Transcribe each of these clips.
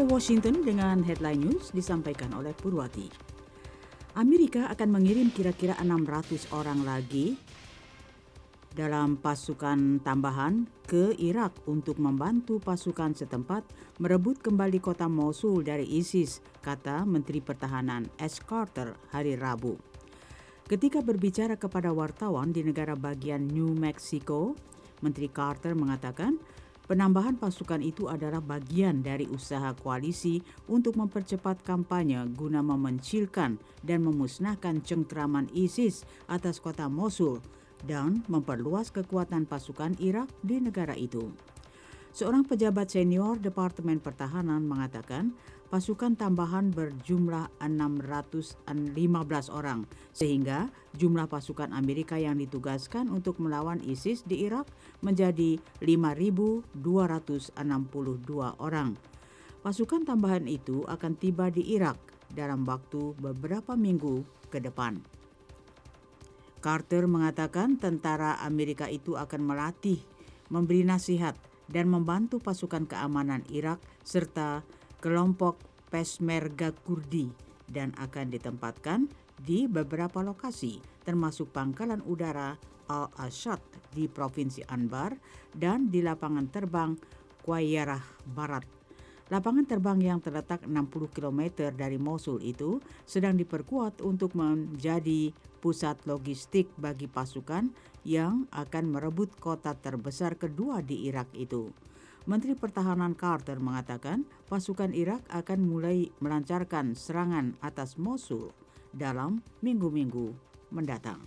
VOA Washington dengan headline news disampaikan oleh Purwati. Amerika akan mengirim kira-kira 600 orang lagi dalam pasukan tambahan ke Irak untuk membantu pasukan setempat merebut kembali kota Mosul dari ISIS, kata Menteri Pertahanan Ash Carter hari Rabu. Ketika berbicara kepada wartawan di negara bagian New Mexico, Menteri Carter mengatakan penambahan pasukan itu adalah bagian dari usaha koalisi untuk mempercepat kampanye guna memencilkan dan memusnahkan cengkeraman ISIS atas kota Mosul dan memperluas kekuatan pasukan Irak di negara itu. Seorang pejabat senior Departemen Pertahanan mengatakan pasukan tambahan berjumlah 615 orang, sehingga jumlah pasukan Amerika yang ditugaskan untuk melawan ISIS di Irak menjadi 5.262 orang. Pasukan tambahan itu akan tiba di Irak dalam waktu beberapa minggu ke depan. Carter mengatakan tentara Amerika itu akan melatih, memberi nasihat, dan membantu pasukan keamanan Irak serta kelompok Peshmerga Kurdi dan akan ditempatkan di beberapa lokasi termasuk pangkalan udara Al-Ashad di Provinsi Anbar dan di lapangan terbang Qayyarah Barat. Lapangan terbang yang terletak 60 km dari Mosul itu sedang diperkuat untuk menjadi pusat logistik bagi pasukan yang akan merebut kota terbesar kedua di Irak itu. Menteri Pertahanan Carter mengatakan pasukan Irak akan mulai melancarkan serangan atas Mosul dalam minggu-minggu mendatang.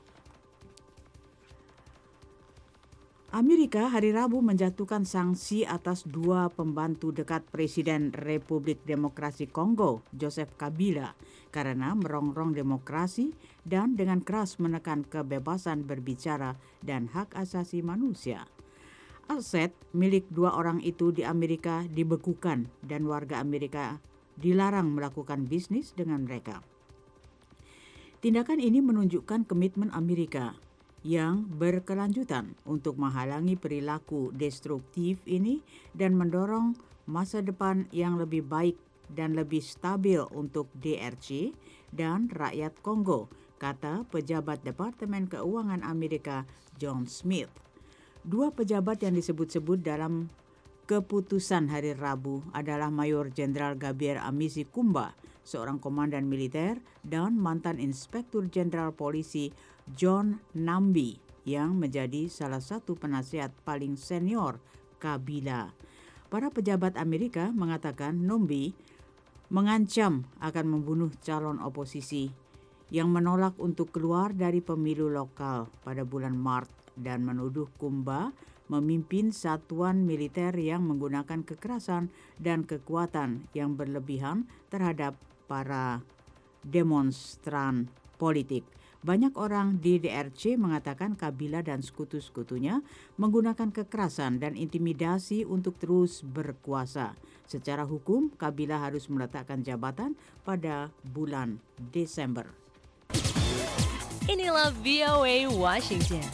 Amerika hari Rabu menjatuhkan sanksi atas 2 pembantu dekat Presiden Republik Demokrasi Kongo, Joseph Kabila, karena merongrong demokrasi dan dengan keras menekan kebebasan berbicara dan hak asasi manusia. Aset milik 2 orang itu di Amerika dibekukan dan warga Amerika dilarang melakukan bisnis dengan mereka. Tindakan ini menunjukkan komitmen Amerika yang berkelanjutan untuk menghalangi perilaku destruktif ini dan mendorong masa depan yang lebih baik dan lebih stabil untuk DRC dan rakyat Kongo, kata pejabat Departemen Keuangan Amerika John Smith. 2 pejabat yang disebut-sebut dalam keputusan hari Rabu adalah Mayor Jenderal Gabriel Amisi Kumba, seorang komandan militer, dan mantan Inspektur Jenderal Polisi John Nambi yang menjadi salah satu penasihat paling senior Kabila. Para pejabat Amerika mengatakan Nambi mengancam akan membunuh calon oposisi yang menolak untuk keluar dari pemilu lokal pada bulan Maret dan menuduh Kumba memimpin satuan militer yang menggunakan kekerasan dan kekuatan yang berlebihan terhadap para demonstran politik. Banyak orang di DRC mengatakan Kabila dan sekutu-sekutunya menggunakan kekerasan dan intimidasi untuk terus berkuasa. Secara hukum, Kabila harus meletakkan jabatan pada bulan Desember. Inilah VOA Washington.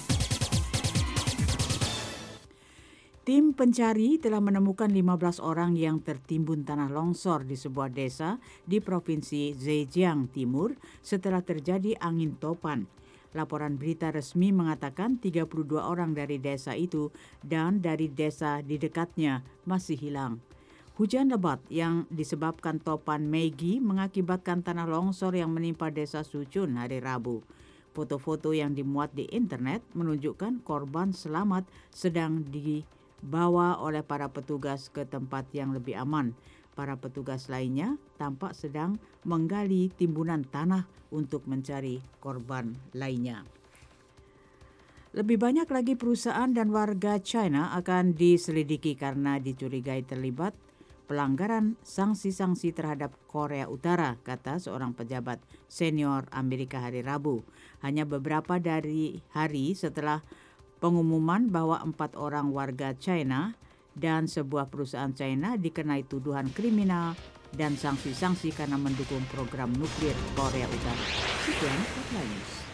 Tim pencari telah menemukan 15 orang yang tertimbun tanah longsor di sebuah desa di Provinsi Zhejiang Timur setelah terjadi angin topan. Laporan berita resmi mengatakan 32 orang dari desa itu dan dari desa di dekatnya masih hilang. Hujan lebat yang disebabkan topan Meiji mengakibatkan tanah longsor yang menimpa desa Suchun hari Rabu. Foto-foto yang dimuat di internet menunjukkan korban selamat sedang dibawa oleh para petugas ke tempat yang lebih aman. Para petugas lainnya tampak sedang menggali timbunan tanah untuk mencari korban lainnya. Lebih banyak lagi perusahaan dan warga China akan diselidiki karena dicurigai terlibat pelanggaran sanksi-sanksi terhadap Korea Utara, kata seorang pejabat senior Amerika hari Rabu. Hanya beberapa dari hari setelah pengumuman bahwa 4 orang warga China dan sebuah perusahaan China dikenai tuduhan kriminal dan sanksi-sanksi karena mendukung program nuklir Korea Utara. Sekian headline news.